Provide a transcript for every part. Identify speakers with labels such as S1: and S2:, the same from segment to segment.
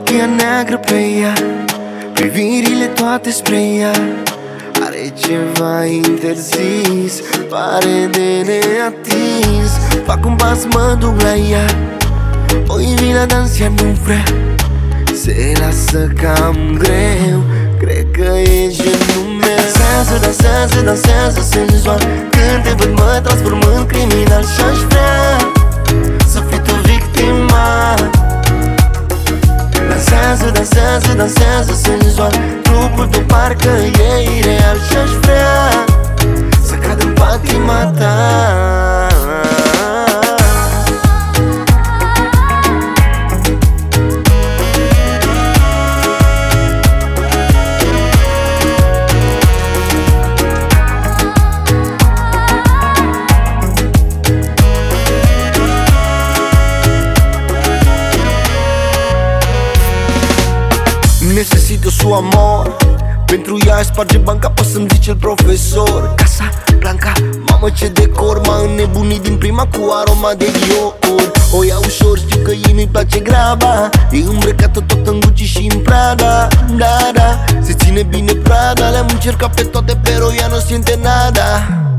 S1: Rochia neagră pe ea, privirile toate spre ea. Are ceva interzis, pare de neatins. Fac un pas, mă duc la ea, o invit la dans, ea nu vrea. Se lasă cam greu, cred că e genul meu. Dansează, dansează, dansează senzual. Când te văd mă transform în criminal și-aș vrea să fii tu victima. Dansează, dansează, dansează senzual. Trupul tău parcă e ireal și-aș vrea să cad în patima ta. Necesito su amor, pentru ea aș sparge banca, poți să-mi zice el profesor. Casa Blanca, mamă ce decor, m-a înnebunit din prima cu aroma de Dior. O ia ușor, știu că ei nu-i place graba, e îmbrăcată tot în Gucci și în Prada. Da, da, se ține bine Prada, le-am încercat pe toate, pero ea nu siente nada.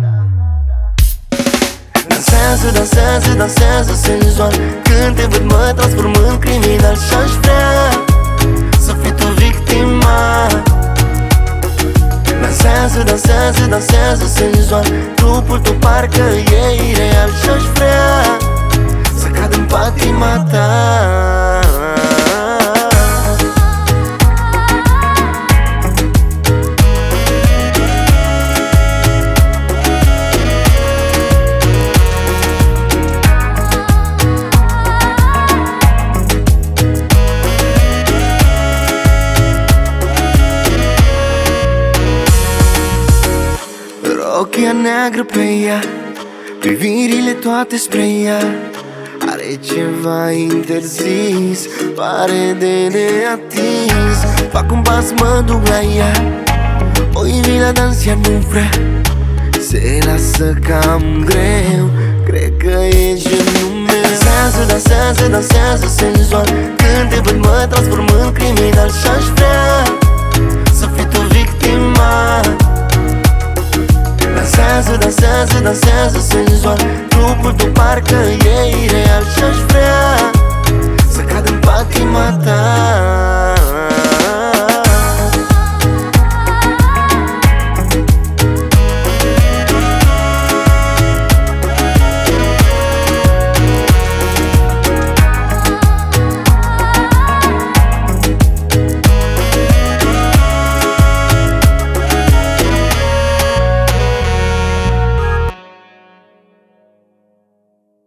S1: Dansează, dansează, dansează senzual. Când te văd mă transform în criminal și-aș vrea să fii tu victima. Dansează, dansează, dansează senzual. Trupul tău parcă e ireal și-aș vrea să cad în patima ta. Rochia neagră pe ea, privirile toate spre ea. Are ceva interzis, pare de neatins. Fac un pas, mă duc la ea, o invit la dans, ea nu vrea. Se lasă cam greu, cred că e genul meu. Dansează, dansează, dansează senzual. Când te văd mă transform în criminal și-aș vrea să fii tu victima. Dansează, dansează, dansează senzual. Trupul tău parcă e ireal și-aș vrea să cad în patima ta.